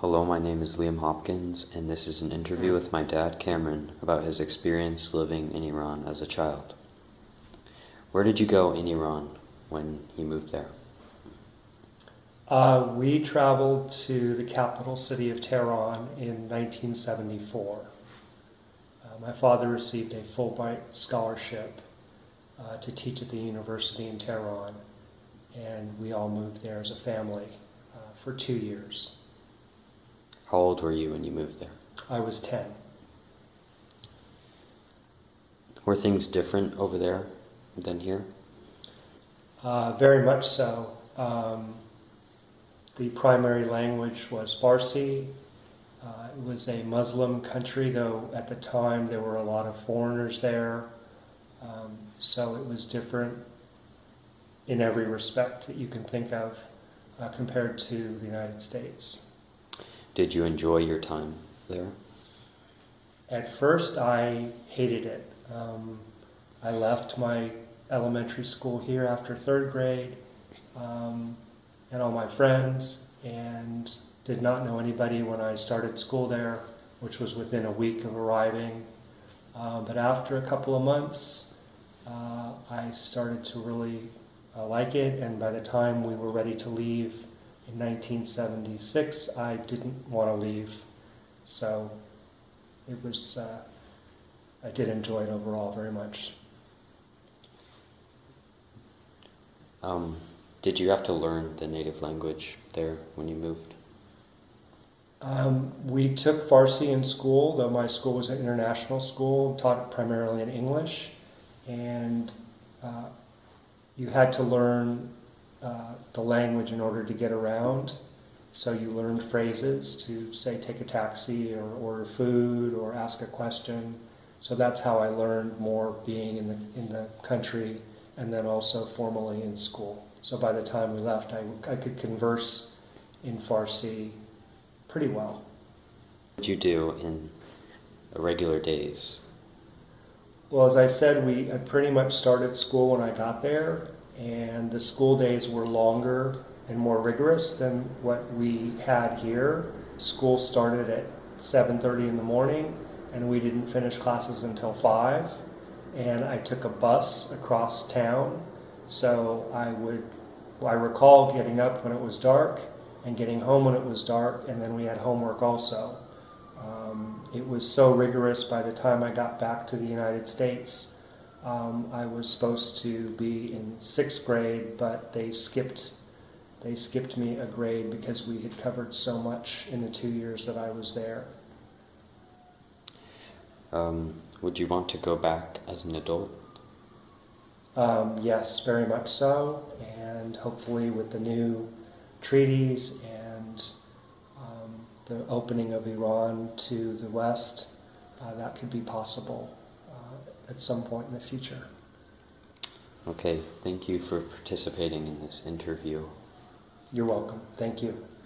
Hello, my name is Liam Hopkins, and this is an interview with my dad, Cameron, about his experience living in Iran as a child. Where did you go in Iran when you moved there? We traveled to the capital city of Tehran in 1974. My father received a Fulbright scholarship to teach at the university in Tehran, and we all moved there as a family for 2 years. How old were you when you moved there? I was 10. Were things different over there than here? Very much so. The primary language was Farsi. It was a Muslim country, though at the time there were a lot of foreigners there. So it was different in every respect that you can think of compared to the United States. Did you enjoy your time there? At first, I hated it. I left my elementary school here after third grade and all my friends, and did not know anybody when I started school there, which was within a week of arriving. But after a couple of months, I started to really like it, and by the time we were ready to leave in 1976, I didn't want to leave. So it was, I did enjoy it overall very much. Did you have to learn the native language there when you moved? We took Farsi in school, though my school was an international school, taught primarily in English, and you had to learn the language in order to get around. So you learned phrases to, say, take a taxi or order food or ask a question. So that's how I learned more being in the country, and then also formally in school. So by the time we left, I could converse in Farsi pretty well. What did you do in regular days? Well, as I said, I pretty much started school when I got there, and the school days were longer and more rigorous than what we had here. School started at 7:30 in the morning, and we didn't finish classes until 5. And I took a bus across town, so I recall getting up when it was dark and getting home when it was dark, and then we had homework also. It was so rigorous by the time I got back to the United States. I was supposed to be in 6th grade, but they skipped me a grade because we had covered so much in the 2 years that I was there. Would you want to go back as an adult? Yes, very much so, and hopefully with the new treaties and the opening of Iran to the West, that could be possible at some point in the future. Okay, thank you for participating in this interview. You're welcome. Thank you.